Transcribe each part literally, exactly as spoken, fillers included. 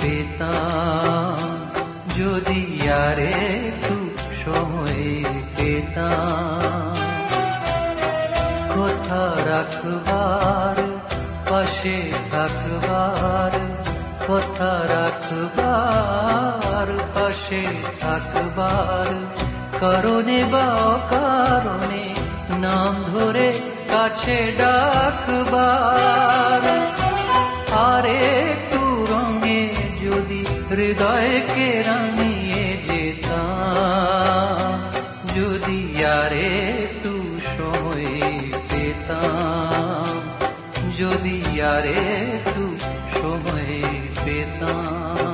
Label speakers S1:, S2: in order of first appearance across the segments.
S1: পেতাম, যদি আর একটু সময় পেতাম। কথা রাখবার, পাশে থাকবার, কথা রাখবার, পাশে থাকবার, কারণে বা অকারণে নাম ধরে কাছে ডাকবার। আর একটু রঙে যদি হৃদয়কে রাঙিয়ে যেতাম, যদি আর একটু সময় পেতাম, যদি আর একটু সময় পেতাম।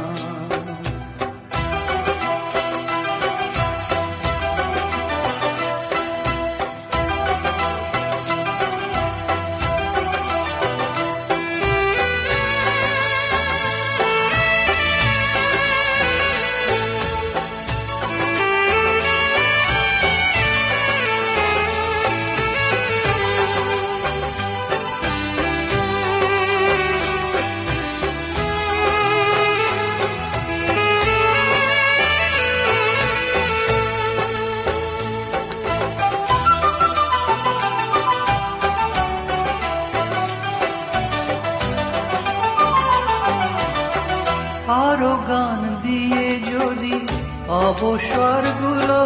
S1: আরো গান দিয়ে যদি অবসরগুলো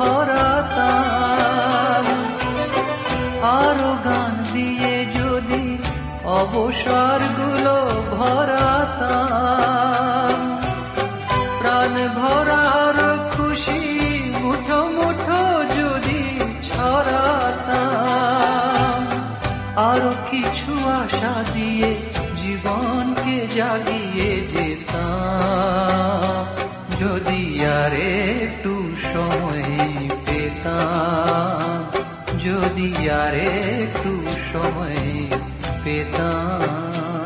S1: ভরাতাম, আরো গান দিয়ে যদি অবসরগুলো ভরাতাম, প্রাণ ভরার খুশি মুঠো মুঠো যদি ছড়াতাম, আরো কিছু আশা দিয়ে জীবনকে জাগিয়ে যেতাম, যদি আর একটু সময় পেতাম, যদি আর একটু সময় পেতাম।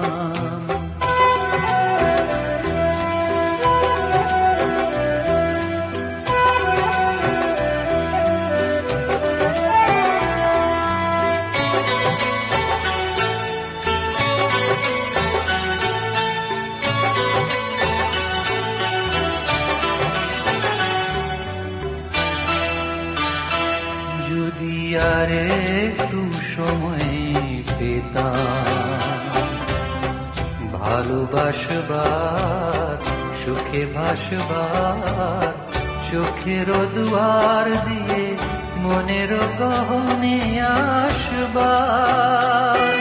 S1: যদি আর একটু সময় পেতাম, ভালোবাসবার, সুখে ভাসবার, চোখের দুয়ার দিয়ে মনের গহনে আসবার।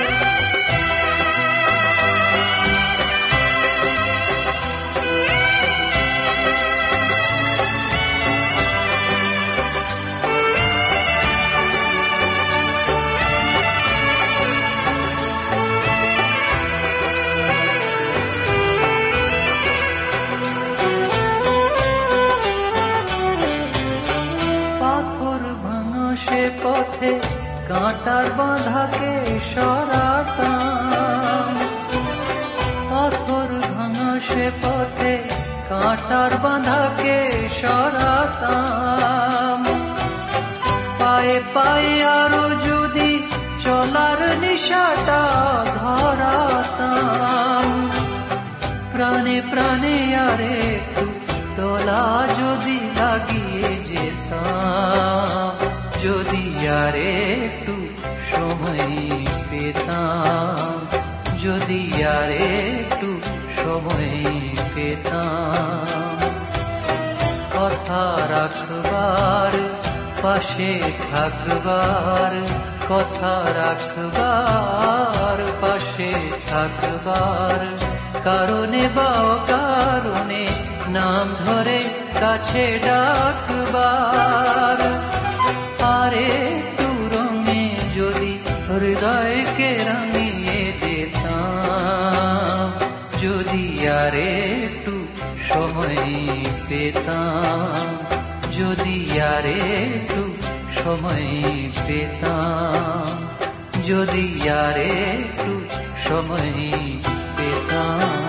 S1: সে পথে কাঁটার বাঁধাকে সরাতাম, পাথর ভাঙা সে পথে কাঁটার বাঁধাকে সরাতাম। পায়ে পায়ে আরো যদি চলার নিশাটা ধরাতাম, প্রাণে প্রাণে আরে দোলা যদি লাগিয়ে যেতাম, যদি আর একটু সময় পেতাম, যদি আর একটু সময় পেতাম। কথা রাখবার, পাশে থাকবার, কথা রাখবার, পাশে থাকবার, কারণে বা অকারণে নাম ধরে কাছে ডাকবার। আর একটু রঙে যদি হৃদয়কে রাঙিয়ে যেতাম, যদি আর একটু সময় পেতাম, যদি আর একটু সময় পেতাম, যদি আর একটু সময় পেতাম।